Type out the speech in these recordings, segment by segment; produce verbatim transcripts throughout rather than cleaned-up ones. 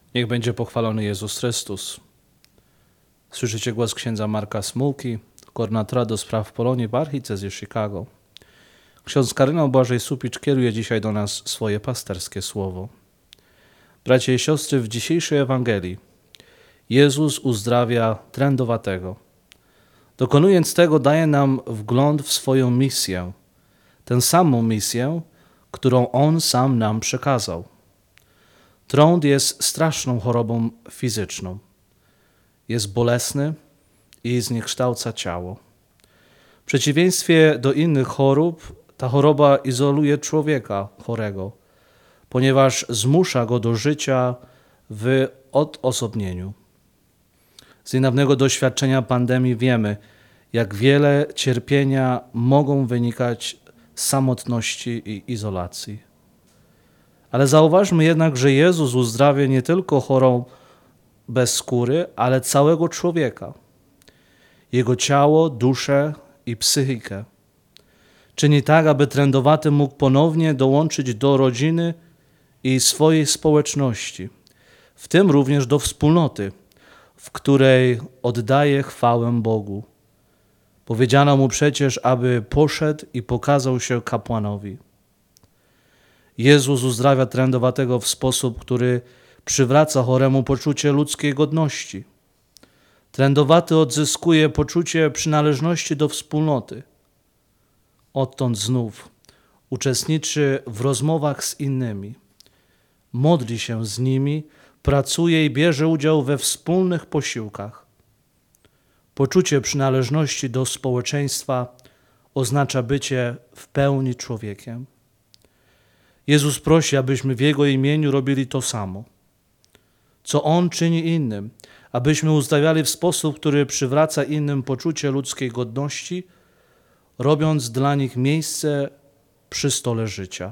Niech będzie pochwalony Jezus Chrystus. Słyszycie głos księdza Marka Smułki, koordynatora do spraw Polonii w archidiecezji Chicago. Ksiądz kardynał Błażej Supicz kieruje dzisiaj do nas swoje pasterskie słowo. Bracia i siostry, w dzisiejszej Ewangelii Jezus uzdrawia trędowatego. Dokonując tego, daje nam wgląd w swoją misję, tę samą misję, którą On sam nam przekazał. Trąd jest straszną chorobą fizyczną. Jest bolesny i zniekształca ciało. W przeciwieństwie do innych chorób, ta choroba izoluje człowieka chorego, ponieważ zmusza go do życia w odosobnieniu. Z niedawnego doświadczenia pandemii wiemy, jak wiele cierpienia mogą wynikać z samotności i izolacji. Ale zauważmy jednak, że Jezus uzdrawia nie tylko chorą bez skóry, ale całego człowieka, jego ciało, duszę i psychikę. Czyni tak, aby trędowaty mógł ponownie dołączyć do rodziny i swojej społeczności, w tym również do wspólnoty, w której oddaje chwałę Bogu. Powiedziano mu przecież, aby poszedł i pokazał się kapłanowi. Jezus uzdrawia trędowatego w sposób, który przywraca choremu poczucie ludzkiej godności. Trędowaty odzyskuje poczucie przynależności do wspólnoty. Odtąd znów uczestniczy w rozmowach z innymi. Modli się z nimi, pracuje i bierze udział we wspólnych posiłkach. Poczucie przynależności do społeczeństwa oznacza bycie w pełni człowiekiem. Jezus prosi, abyśmy w Jego imieniu robili to samo, co On czyni innym, abyśmy uzdrawiali w sposób, który przywraca innym poczucie ludzkiej godności, robiąc dla nich miejsce przy stole życia.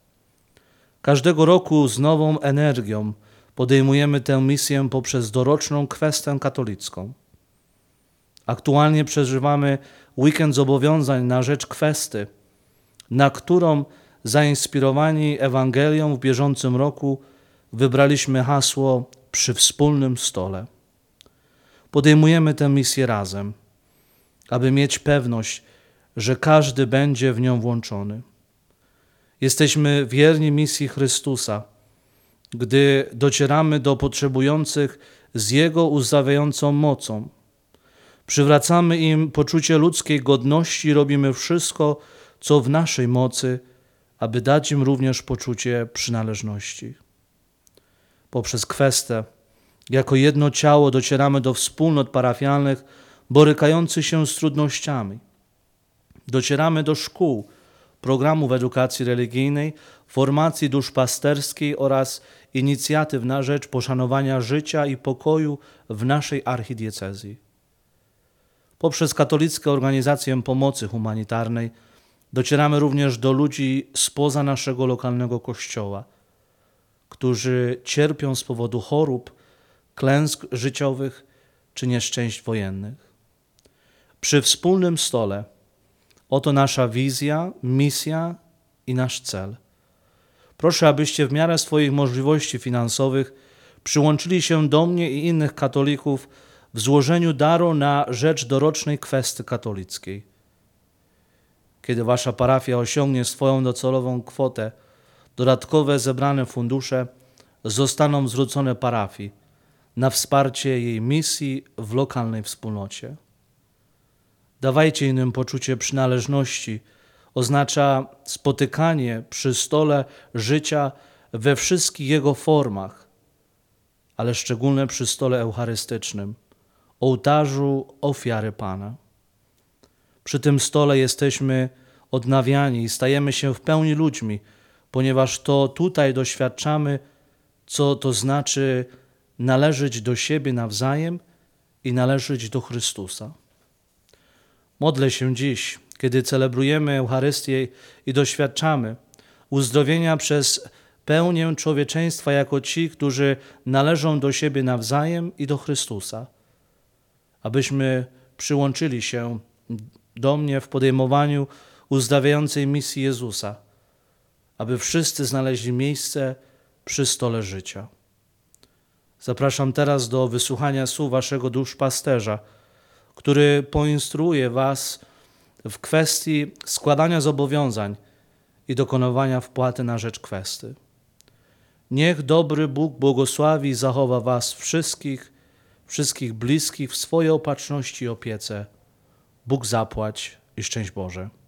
Każdego roku z nową energią podejmujemy tę misję poprzez doroczną kwestę katolicką. Aktualnie przeżywamy weekend zobowiązań na rzecz kwesty, na którą zainspirowani Ewangelią w bieżącym roku wybraliśmy hasło przy wspólnym stole. Podejmujemy tę misję razem, aby mieć pewność, że każdy będzie w nią włączony. Jesteśmy wierni misji Chrystusa, gdy docieramy do potrzebujących z Jego uzdrawiającą mocą. Przywracamy im poczucie ludzkiej godności i robimy wszystko, co w naszej mocy, aby dać im również poczucie przynależności. Poprzez kwestę, jako jedno ciało docieramy do wspólnot parafialnych borykających się z trudnościami. Docieramy do szkół, programów edukacji religijnej, formacji duszpasterskiej oraz inicjatyw na rzecz poszanowania życia i pokoju w naszej archidiecezji. Poprzez katolickie organizacje pomocy humanitarnej docieramy również do ludzi spoza naszego lokalnego kościoła, którzy cierpią z powodu chorób, klęsk życiowych czy nieszczęść wojennych. Przy wspólnym stole oto nasza wizja, misja i nasz cel. Proszę, abyście w miarę swoich możliwości finansowych przyłączyli się do mnie i innych katolików w złożeniu daru na rzecz dorocznej kwesty katolickiej. Kiedy wasza parafia osiągnie swoją docelową kwotę, dodatkowe zebrane fundusze zostaną zwrócone parafii na wsparcie jej misji w lokalnej wspólnocie. Dawajcie innym poczucie przynależności. Oznacza spotykanie przy stole życia we wszystkich jego formach, ale szczególnie przy stole eucharystycznym, ołtarzu ofiary Pana. Przy tym stole jesteśmy odnawiani i stajemy się w pełni ludźmi, ponieważ to tutaj doświadczamy, co to znaczy należeć do siebie nawzajem i należeć do Chrystusa. Modlę się dziś, kiedy celebrujemy Eucharystię i doświadczamy uzdrowienia przez pełnię człowieczeństwa jako ci, którzy należą do siebie nawzajem i do Chrystusa, abyśmy przyłączyli się do mnie w podejmowaniu uzdrawiającej misji Jezusa, aby wszyscy znaleźli miejsce przy stole życia. Zapraszam teraz do wysłuchania słów waszego duszpasterza, który poinstruuje was w kwestii składania zobowiązań i dokonywania wpłaty na rzecz kwesty. Niech dobry Bóg błogosławi i zachowa was wszystkich, wszystkich bliskich w swojej opatrzności i opiece. Bóg zapłać i szczęść Boże.